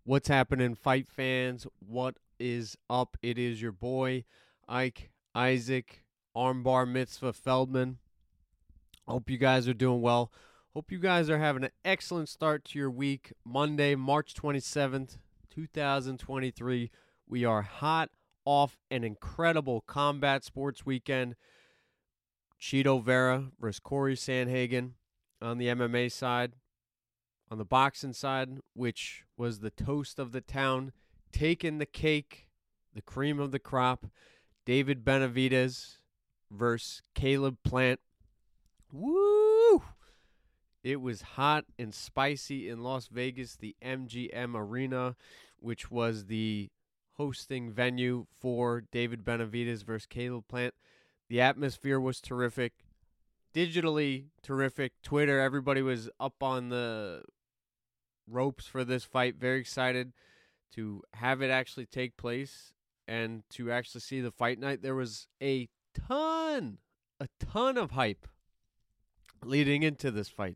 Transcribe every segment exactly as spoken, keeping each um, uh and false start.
What's happening, fight fans? What is up? It is your boy, Ike Isaac, Armbar Mitzvah Feldman. Hope you guys are doing well. Hope you guys are having an excellent start to your week. Monday, March twenty-seventh, twenty twenty-three. We are hot off an incredible combat sports weekend. Chito Vera versus Corey Sandhagen on the M M A side. On the boxing side, which was the toast of the town, taking the cake, the cream of the crop, David Benavidez versus Caleb Plant. Woo! It was hot and spicy in Las Vegas, the M G M Arena, which was the hosting venue for David Benavidez versus Caleb Plant. The atmosphere was terrific. Digitally terrific. Twitter, everybody was up on the ropes for this fight. Very excited to have it actually take place and to actually see the fight night. There was a ton, a ton of hype leading into this fight.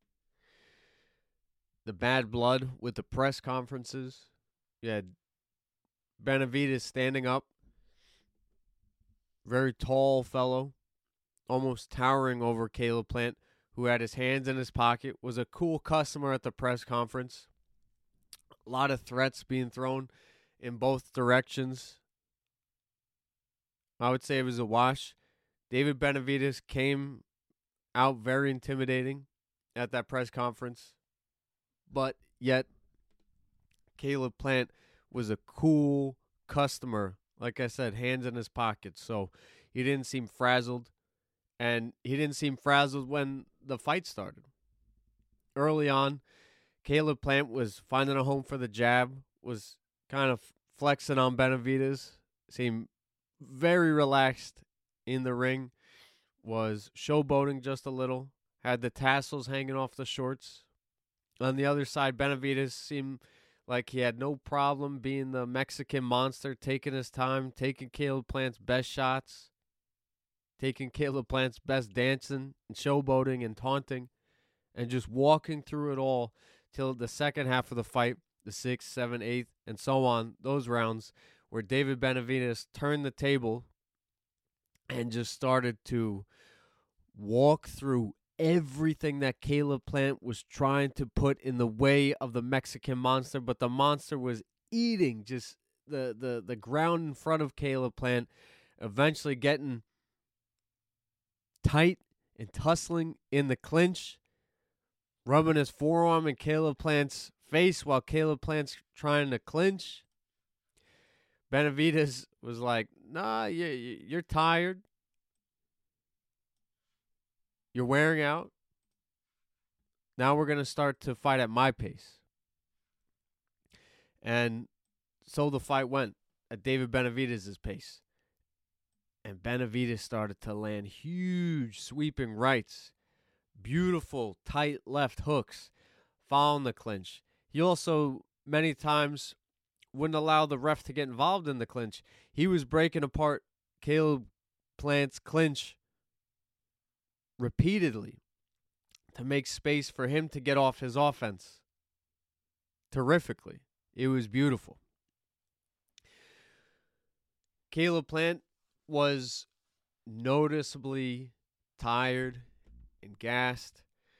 The bad blood with the press conferences. You had Benavidez standing up. Very tall fellow, almost towering over Caleb Plant, who had his hands in his pocket, was a cool customer at the press conference. A lot of threats being thrown in both directions. I would say it was a wash. David Benavidez came out very intimidating at that press conference. But yet, Caleb Plant was a cool customer. Like I said, hands in his pocket. So he didn't seem frazzled. And he didn't seem frazzled when the fight started. Early on, Caleb Plant was finding a home for the jab, was kind of flexing on Benavidez, seemed very relaxed in the ring, was showboating just a little, had the tassels hanging off the shorts. On the other side, Benavidez seemed like he had no problem being the Mexican monster, taking his time, taking Caleb Plant's best shots, taking Caleb Plant's best dancing and showboating and taunting, and just walking through it all till the second half of the fight, the sixth, seventh, eighth, and so on, those rounds, where David Benavidez turned the table and just started to walk through everything that Caleb Plant was trying to put in the way of the Mexican monster, but the monster was eating just the, the, the ground in front of Caleb Plant, eventually getting tight and tussling in the clinch, rubbing his forearm in Caleb Plant's face while Caleb Plant's trying to clinch. Benavidez was like, nah, you, you're tired. You're wearing out. Now we're going to start to fight at my pace. And so the fight went at David Benavidez's pace. And Benavidez started to land huge sweeping rights, beautiful tight left hooks, following the clinch. He also many times wouldn't allow the ref to get involved in the clinch. He was breaking apart Caleb Plant's clinch repeatedly to make space for him to get off his offense terrifically. It was beautiful. Caleb Plant was noticeably tired and gassed.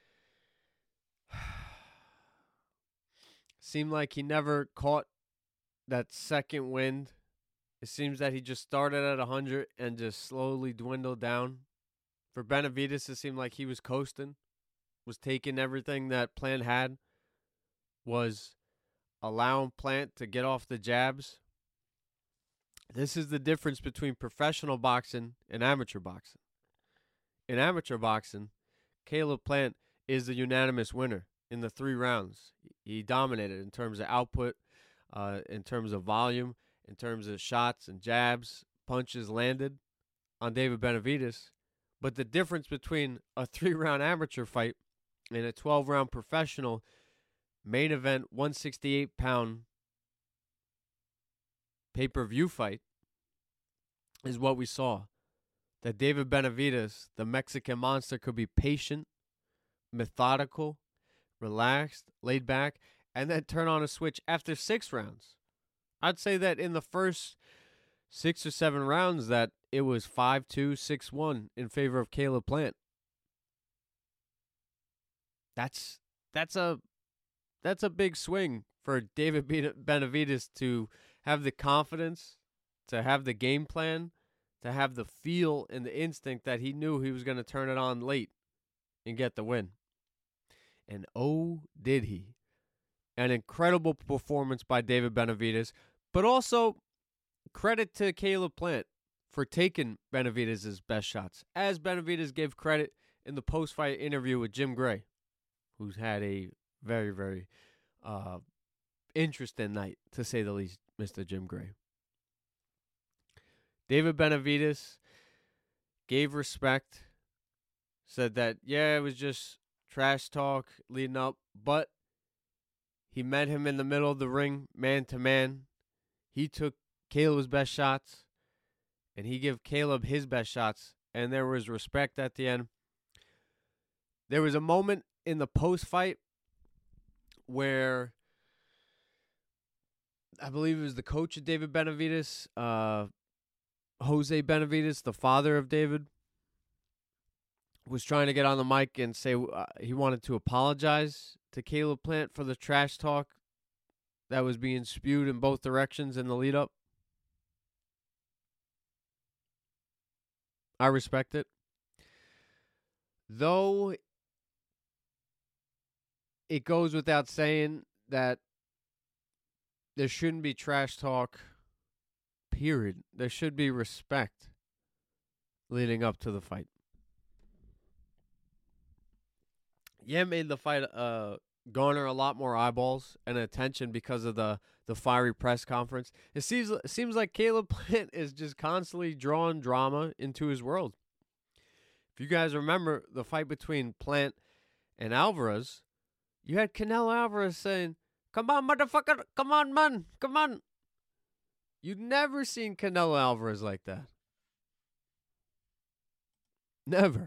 Seemed like he never caught that second wind. It seems that he just started at one hundred and just slowly dwindled down. For Benavidez, it seemed like he was coasting, was taking everything that Plant had, was allowing Plant to get off the jabs. This is the difference between professional boxing and amateur boxing. In amateur boxing, Caleb Plant is the unanimous winner in the three rounds. He dominated in terms of output, uh, in terms of volume, in terms of shots and jabs, punches landed on David Benavidez. But the difference between a three-round amateur fight and a twelve-round professional main event one sixty-eight pound pay-per-view fight is what we saw. That David Benavidez, the Mexican monster, could be patient, methodical, relaxed, laid back, and then turn on a switch after six rounds. I'd say that in the first six or seven rounds that it was five two, six one in favor of Caleb Plant. That's that's a that's a big swing for David Benavidez to have the confidence, to have the game plan, to have the feel and the instinct that he knew he was going to turn it on late and get the win. And oh, did he. An incredible performance by David Benavidez, but also credit to Caleb Plant for taking Benavidez' best shots, as Benavidez gave credit in the post-fight interview with Jim Gray, who's had a very, very uh, interesting night, to say the least, Mister Jim Gray. David Benavidez gave respect, said that, yeah, it was just trash talk leading up, but he met him in the middle of the ring, man to man. He took Caleb's best shots, and he gave Caleb his best shots, and there was respect at the end. There was a moment in the post-fight where I believe it was the coach of David Benavidez, uh, Jose Benavidez, the father of David, was trying to get on the mic and say uh, he wanted to apologize to Caleb Plant for the trash talk that was being spewed in both directions in the lead-up. I respect it. Though it goes without saying that there shouldn't be trash talk, period. There should be respect leading up to the fight. Yeah, made the fight uh, garner a lot more eyeballs and attention because of the, the fiery press conference. It seems, it seems like Caleb Plant is just constantly drawing drama into his world. If you guys remember the fight between Plant and Alvarez, you had Canelo Alvarez saying, "Come on, motherfucker, come on, man, come on." You'd never seen Canelo Alvarez like that. Never.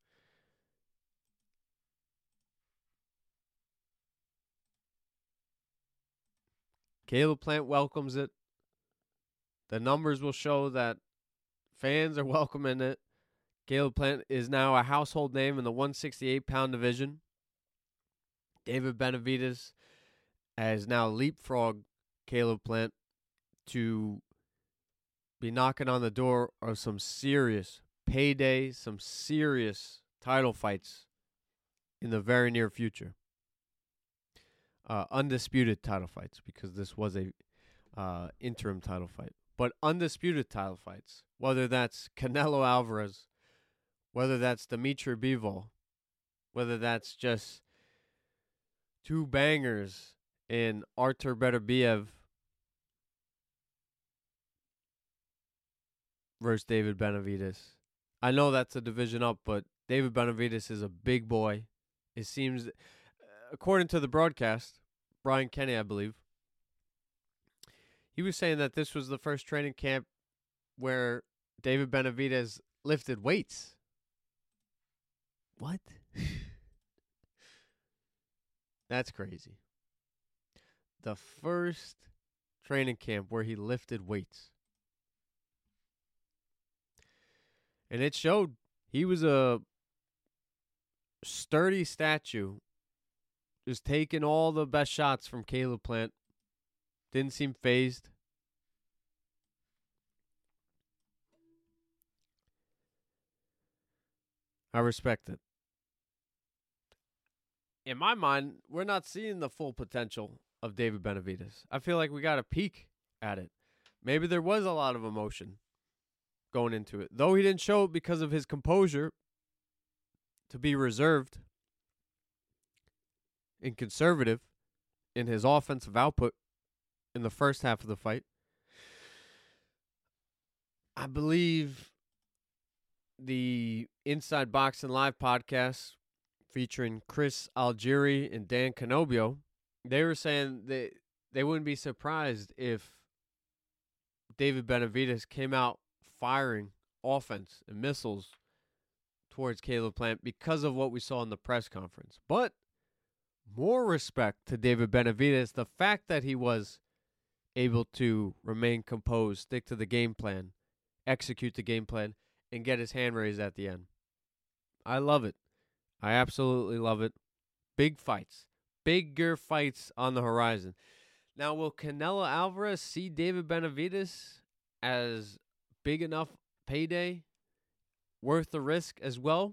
Caleb Plant welcomes it. The numbers will show that fans are welcoming it. Caleb Plant is now a household name in the one sixty-eight pound division. David Benavidez has now leapfrogged Caleb Plant to be knocking on the door of some serious payday, some serious title fights in the very near future. Uh, undisputed title fights, because this was a uh, interim title fight. But undisputed title fights, whether that's Canelo Alvarez, whether that's Dimitri Bivol, whether that's just two bangers in Artur Beterbiev versus David Benavidez. I know that's a division up, but David Benavidez is a big boy. It seems, according to the broadcast, Brian Kenny, I believe, he was saying that this was the first training camp where David Benavidez lifted weights. What? That's crazy. The first training camp where he lifted weights. And it showed. He was a sturdy statue, just taking all the best shots from Caleb Plant. Didn't seem phased. I respect it. In my mind, we're not seeing the full potential of David Benavidez. I feel like we got a peek at it. Maybe there was a lot of emotion going into it, though he didn't show it because of his composure to be reserved and conservative in his offensive output in the first half of the fight. I believe the Inside Boxing Live podcast featuring Chris Algieri and Dan Canobio, they were saying that they wouldn't be surprised if David Benavidez came out firing offense and missiles towards Caleb Plant because of what we saw in the press conference. But more respect to David Benavidez. The fact that he was able to remain composed, stick to the game plan, execute the game plan, and get his hand raised at the end. I love it. I absolutely love it. Big fights. Bigger fights on the horizon. Now, will Canelo Alvarez see David Benavidez as big enough payday, worth the risk as well,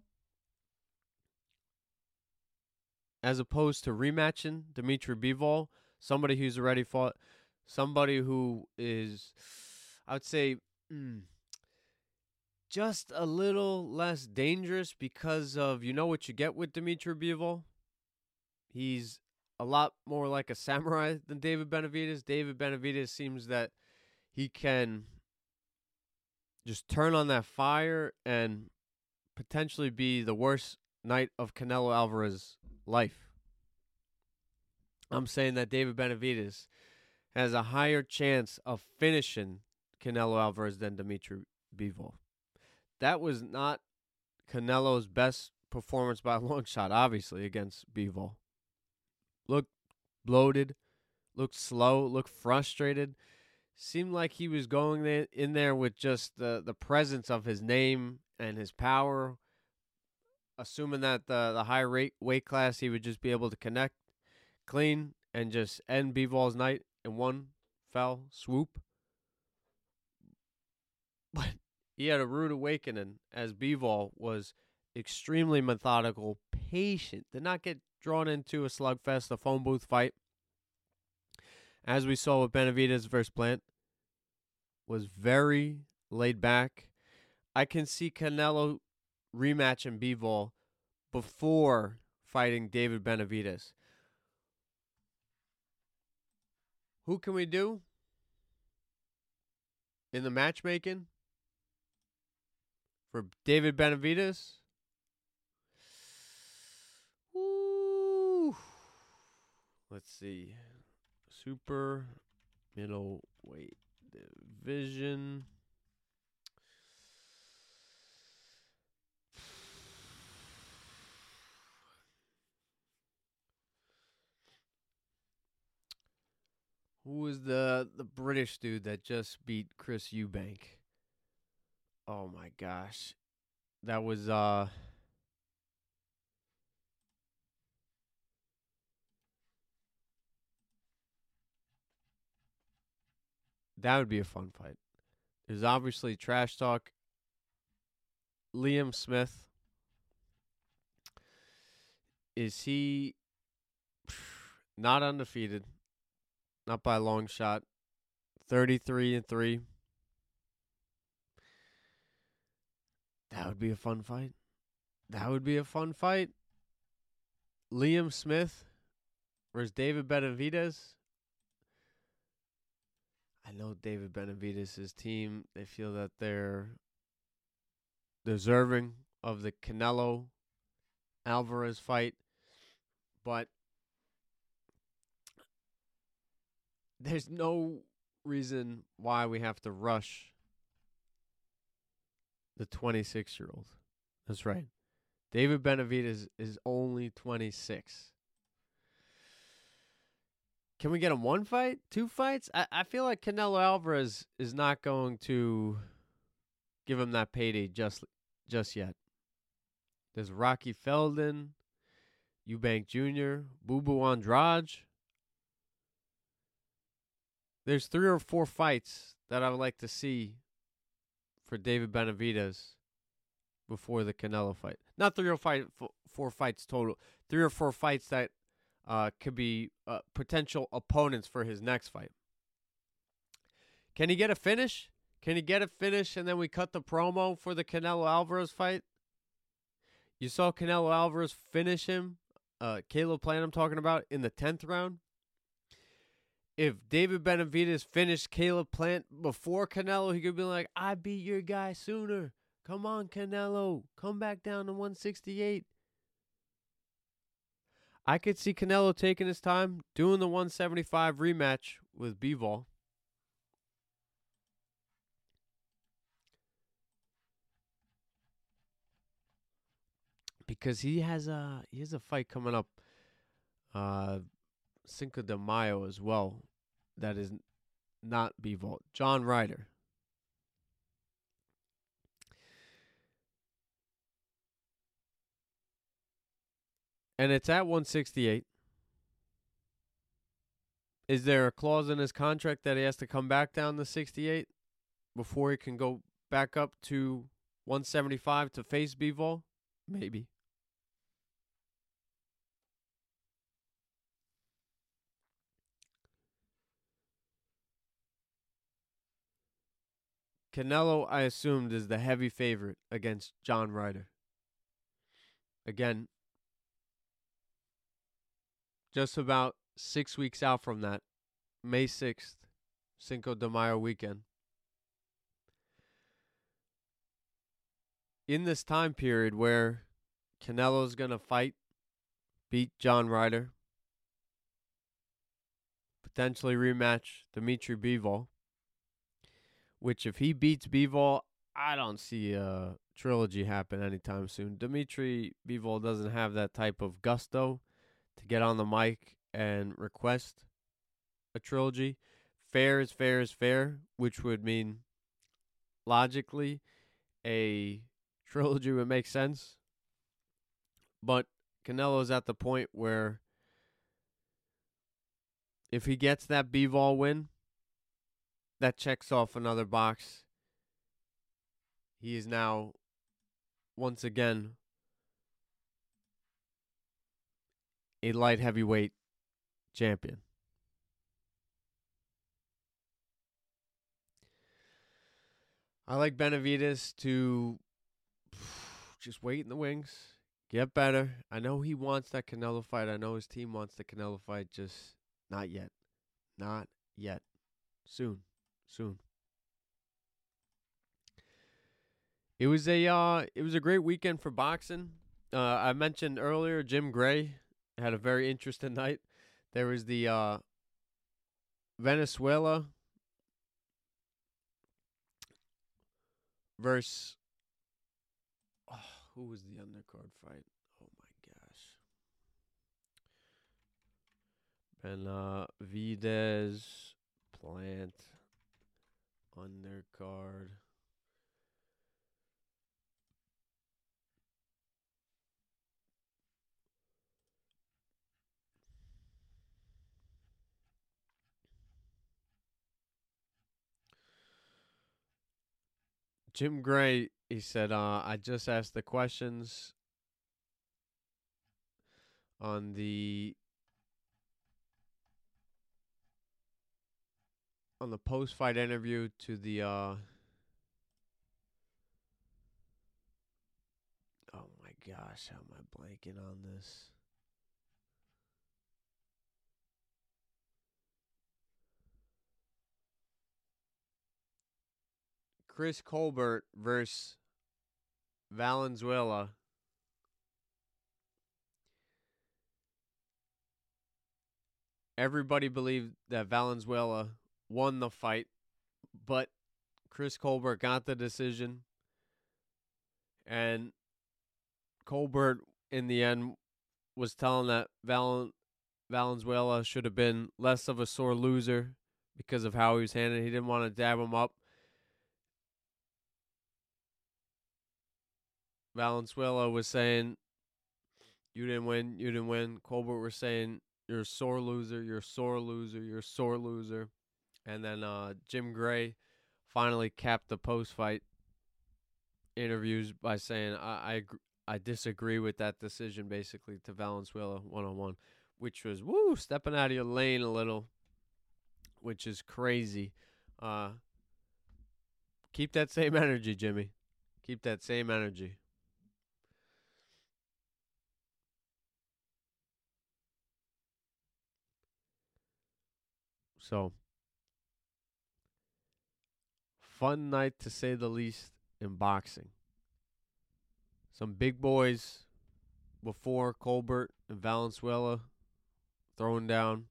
as opposed to rematching Dimitri Bivol, somebody who's already fought, somebody who is, I would say, mm, just a little less dangerous because of, you know what you get with Dimitri Bivol? He's a lot more like a samurai than David Benavidez. David Benavidez seems that he can just turn on that fire and potentially be the worst night of Canelo Alvarez's life. I'm saying that David Benavidez has a higher chance of finishing Canelo Alvarez than Dimitri Bivol. That was not Canelo's best performance by a long shot, obviously, against Bivol. Looked bloated, looked slow, looked frustrated. Seemed like he was going in there with just the, the presence of his name and his power, assuming that the, the high rate weight class he would just be able to connect clean and just end Bivol's night in one fell swoop. But he had a rude awakening as Bivol was extremely methodical, patient, did not get drawn into a slugfest, a phone booth fight. As we saw with Benavidez versus Plant, was very laid back. I can see Canelo rematching Bivol before fighting David Benavidez. Who can we do in the matchmaking for David Benavidez? Woo. Let's see. Super middleweight division. Who was the the British dude that just beat Chris Eubank? Oh my gosh. That was uh that would be a fun fight. There's obviously trash talk. Liam Smith. Is he not undefeated? Not by a long shot. thirty-three and three. That would be a fun fight. That would be a fun fight. Liam Smith versus David Benavidez. I know David Benavidez' team, they feel that they're deserving of the Canelo Alvarez fight, but there's no reason why we have to rush the twenty-six-year-old. That's right. David Benavidez is only twenty-six. Can we get him one fight? Two fights? I, I feel like Canelo Alvarez is not going to give him that payday just, just yet. There's Rocky Feldon, Eubank Junior, Boo Boo Andrade. There's three or four fights that I would like to see for David Benavidez before the Canelo fight. Not three or five, four fights total. Three or four fights that uh, could be uh, potential opponents for his next fight. Can he get a finish? Can he get a finish and then we cut the promo for the Canelo Alvarez fight? You saw Canelo Alvarez finish him, uh, Caleb Plant I'm talking about, in the tenth round. If David Benavidez finished Caleb Plant before Canelo, he could be like, I beat your guy sooner. Come on, Canelo. Come back down to one sixty-eight. I could see Canelo taking his time, doing the one seventy-five rematch with Bivol. Because he has a he has a fight coming up uh, Cinco de Mayo as well. That is not Bivol. John Ryder. And it's at one sixty-eight. Is there a clause in his contract that he has to come back down to sixty-eight before he can go back up to one seventy-five to face Bivol? Maybe. Canelo, I assumed, is the heavy favorite against John Ryder. Again, just about six weeks out from that, May sixth, Cinco de Mayo weekend. In this time period where Canelo's going to fight, beat John Ryder, potentially rematch Dimitri Bivol, which if he beats Bivol, I don't see a trilogy happen anytime soon. Dimitri Bivol doesn't have that type of gusto to get on the mic and request a trilogy. Fair is fair is fair, which would mean logically a trilogy would make sense. But Canelo's at the point where if he gets that Bivol win, that checks off another box. He is now, once again, a light heavyweight champion. I like Benavidez to just wait in the wings, get better. I know he wants that Canelo fight. I know his team wants the Canelo fight, just not yet. Not yet. Soon. Soon. It was a uh, it was a great weekend for boxing. Uh, I mentioned earlier Jim Gray had a very interesting night. There was the uh, Venezuela versus oh, who was the undercard fight? Oh my gosh. Benavidez Plant undercard. Jim Gray, he said, uh, I just asked the questions on the on the post-fight interview to the uh, oh my gosh, how am I blanking on this? Chris Colbert versus Valenzuela. Everybody believed that Valenzuela won the fight, but Chris Colbert got the decision. And Colbert, in the end, was telling that Valen- Valenzuela should have been less of a sore loser because of how he was handled. He didn't want to dab him up. Valenzuela was saying, you didn't win, you didn't win. Colbert was saying, you're a sore loser, you're a sore loser, you're a sore loser. And then uh, Jim Gray finally capped the post-fight interviews by saying, I, I, I disagree with that decision, basically, to Valenzuela one-on-one, which was, woo, stepping out of your lane a little, which is crazy. Uh, keep that same energy, Jimmy. Keep that same energy. So, fun night to say the least in boxing. Some big boys before Colbert and Valenzuela throwing down.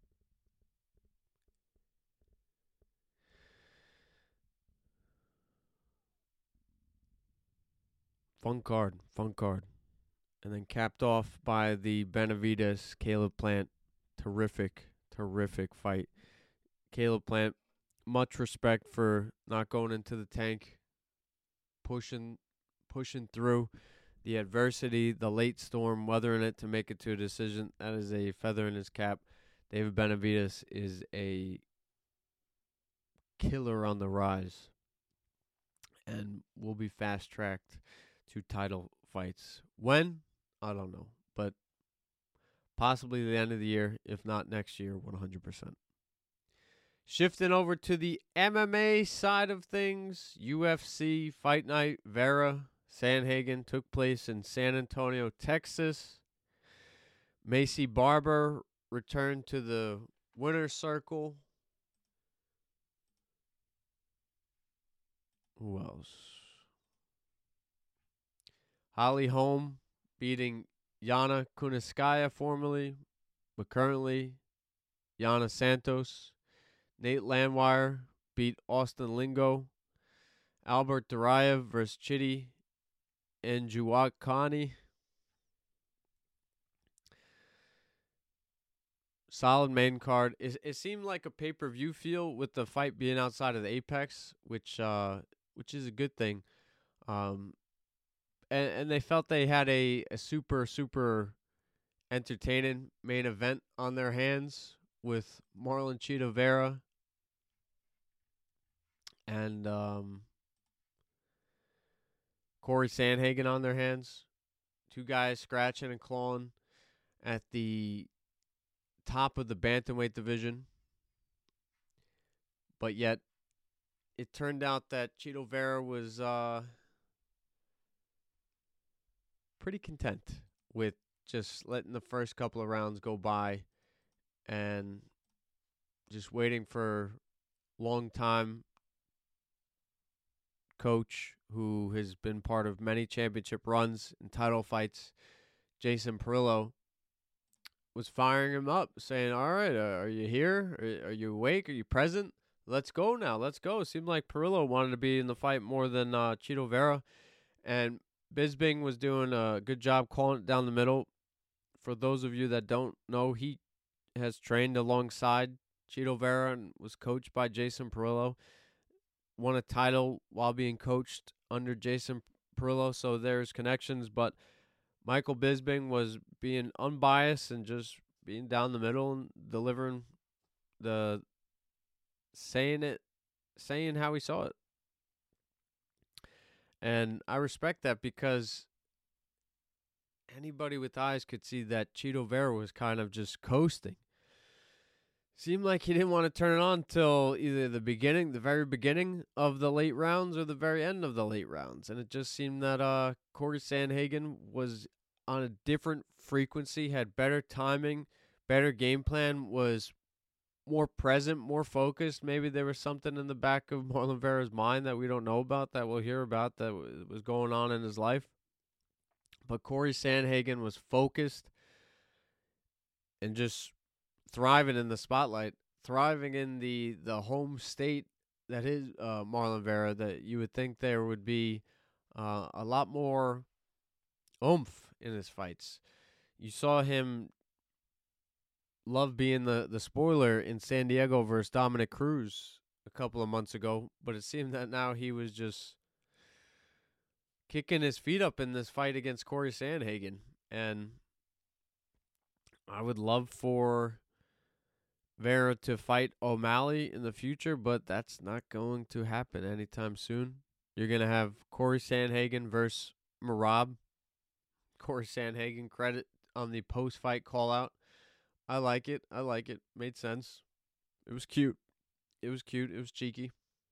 Fun card, fun card. And then capped off by the Benavidez Caleb Plant terrific, terrific fight. Caleb Plant, much respect for not going into the tank, pushing, pushing through the adversity, the late storm, weathering it to make it to a decision. That is a feather in his cap. David Benavidez is a killer on the rise and will be fast-tracked to title fights. When? I don't know. But possibly the end of the year, if not next year, one hundred percent. Shifting over to the M M A side of things, U F C Fight Night Vera Sandhagen took place in San Antonio, Texas. Macy Barber returned to the winner's circle. Who else? Holly Holm beating Yana Kunitskaya formerly, but currently Yana Santos. Nate Landwehr beat Austin Lingo. Albert Duraev versus Chidi and Njokuani. Solid main card. It, it seemed like a pay-per-view feel with the fight being outside of the Apex, which uh, which is a good thing. Um, and, and they felt they had a, a super, super entertaining main event on their hands with Marlon Chito Vera and um, Corey Sandhagen on their hands. Two guys scratching and clawing at the top of the bantamweight division. But yet, it turned out that Chito Vera was uh, pretty content with just letting the first couple of rounds go by and just waiting for long time coach who has been part of many championship runs and title fights, Jason Parillo, was firing him up, saying, all right, uh, are you here? Are, are you awake? Are you present? Let's go now. Let's go. It seemed like Parillo wanted to be in the fight more than uh, Chito Vera. And Bisping was doing a good job calling it down the middle. For those of you that don't know, he has trained alongside Chito Vera and was coached by Jason Parillo. Won a title while being coached under Jason Parillo, so there's connections. But Michael Bisping was being unbiased and just being down the middle and delivering the saying it, saying how he saw it. And I respect that because anybody with eyes could see that Chito Vera was kind of just coasting. Seemed like he didn't want to turn it on till either the beginning, the very beginning of the late rounds or the very end of the late rounds. And it just seemed that uh, Corey Sandhagen was on a different frequency, had better timing, better game plan, was more present, more focused. Maybe there was something in the back of Marlon Vera's mind that we don't know about, that we'll hear about, that w- was going on in his life. But Corey Sandhagen was focused and just thriving in the spotlight, thriving in the, the home state that is uh, Marlon Vera, that you would think there would be uh, a lot more oomph in his fights. You saw him love being the, the spoiler in San Diego versus Dominic Cruz a couple of months ago, but it seemed that now he was just kicking his feet up in this fight against Corey Sandhagen. And I would love for Vera to fight O'Malley in the future, but that's not going to happen anytime soon. You're going to have Corey Sandhagen versus Merab. Corey Sandhagen credit on the post-fight call-out. I like it. I like it. Made sense. It was cute. It was cute. It was cheeky.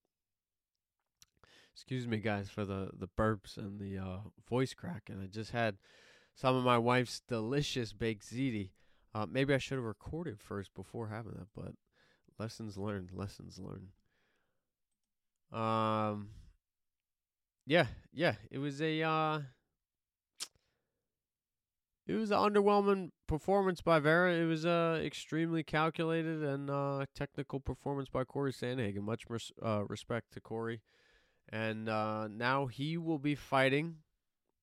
Excuse me, guys, for the, the burps and the uh, voice crack. And I just had some of my wife's delicious baked ziti. Uh, maybe I should have recorded first before having that, but lessons learned. Lessons learned. Um, yeah, yeah. It was a uh, it was an underwhelming performance by Vera. It was a uh, extremely calculated and uh, technical performance by Corey Sandhagen. Much res- uh, respect to Corey. And uh, now he will be fighting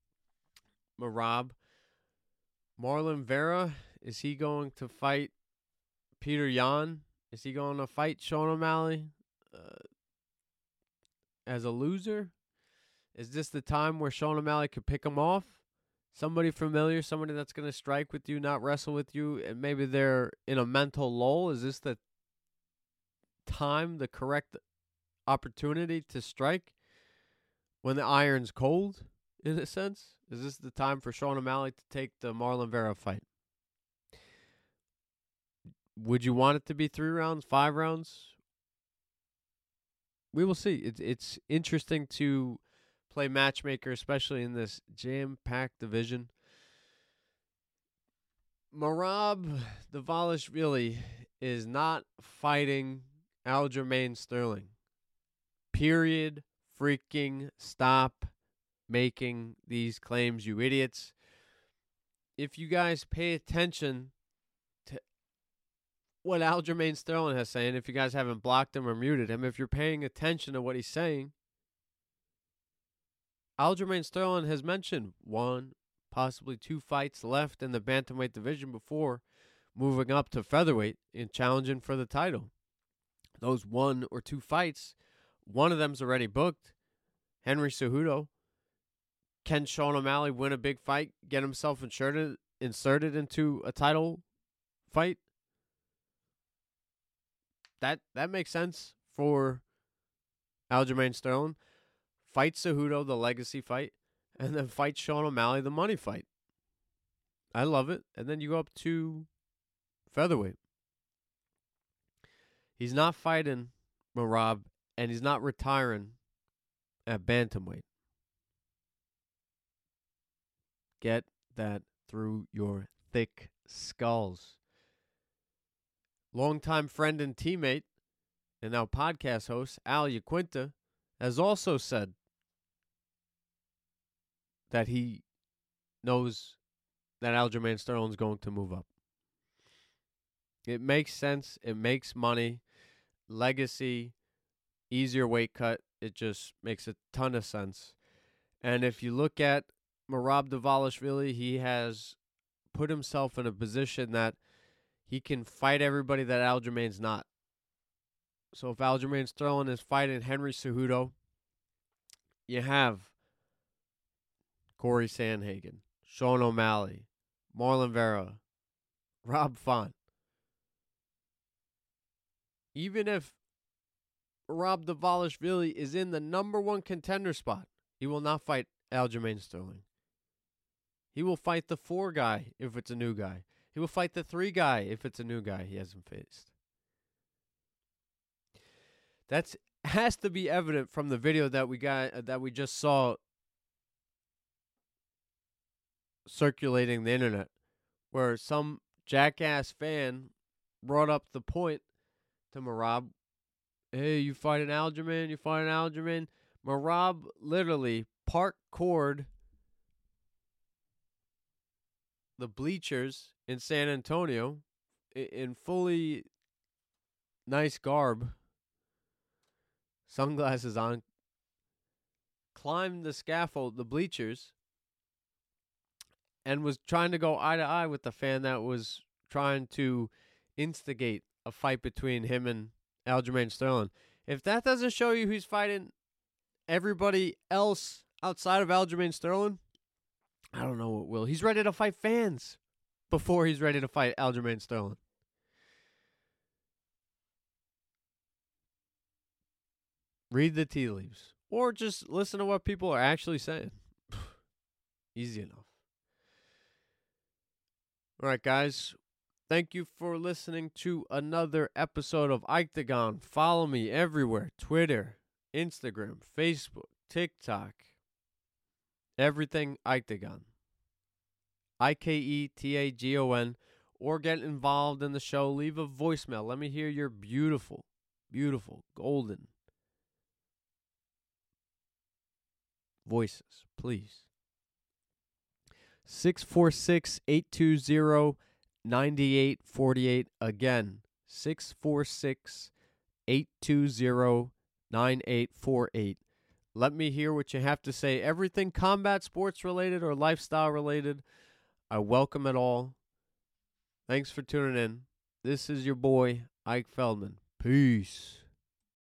Merab. Marlon Vera, is he going to fight Peter Yan, is he going to fight Sean O'Malley uh, as a loser? Is this the time where Sean O'Malley could pick him off? Somebody familiar, somebody that's going to strike with you, not wrestle with you, and maybe they're in a mental lull. Is this the time, the correct opportunity to strike when the iron's cold, in a sense? Is this the time for Sean O'Malley to take the Marlon Vera fight? Would you want it to be three rounds, five rounds? We will see. It's it's interesting to play matchmaker, especially in this jam-packed division. Merab Dvalishvili is not fighting Aljamain Sterling. Period. Freaking stop making these claims, you idiots. If you guys pay attention to what Aljamain Sterling has saying, if you guys haven't blocked him or muted him, if you're paying attention to what he's saying, Aljamain Sterling has mentioned one, possibly two fights left in the bantamweight division before moving up to featherweight and challenging for the title. Those one or two fights, one of them's already booked. Henry Cejudo. Can Sean O'Malley win a big fight, get himself inserted, inserted into a title fight? That that makes sense for Aljamain Sterling. Fight Cejudo, the legacy fight, and then fight Sean O'Malley, the money fight. I love it. And then you go up to featherweight. He's not fighting Merab, and he's not retiring at bantamweight. Get that through your thick skulls. Longtime friend and teammate, and now podcast host, Al Iaquinta, has also said that he knows that Aljamain Sterling's going to move up. It makes sense. It makes money. Legacy, easier weight cut. It just makes a ton of sense. And if you look at Merab Dvalishvili, he has put himself in a position that he can fight everybody that Aljamain's not. So if Aljamain Sterling is fighting Henry Cejudo, you have Corey Sandhagen, Sean O'Malley, Marlon Vera, Rob Font. Even if Merab Dvalishvili is in the number one contender spot, he will not fight Aljamain Sterling. He will fight the four guy if it's a new guy. He will fight the three guy if it's a new guy he hasn't faced. That's has to be evident from the video that we got uh, that we just saw circulating the internet, where some jackass fan brought up the point to Merab. Hey, you fighting Aljamain? You fighting Aljamain? Merab literally parkoured the bleachers in San Antonio in fully nice garb, sunglasses on, climbed the scaffold, the bleachers, and was trying to go eye to eye with the fan that was trying to instigate a fight between him and Aljamain Sterling. If that doesn't show you who's fighting everybody else outside of Aljamain Sterling, I don't know what will. He's ready to fight fans before he's ready to fight Aljamain Sterling. Read the tea leaves. Or just listen to what people are actually saying. Easy enough. All right, guys. Thank you for listening to another episode of Ikedagon. Follow me everywhere. Twitter, Instagram, Facebook, TikTok. Everything Ikedagon. I K E T A G O N. Or get involved in the show. Leave a voicemail. Let me hear your beautiful, beautiful, golden voices, please. six four six, eight two zero, nine eight four eight. Again, six four six, eight two zero, nine eight four eight. Let me hear what you have to say. Everything combat sports related or lifestyle related, I welcome it all. Thanks for tuning in. This is your boy, Ike Feldman. Peace.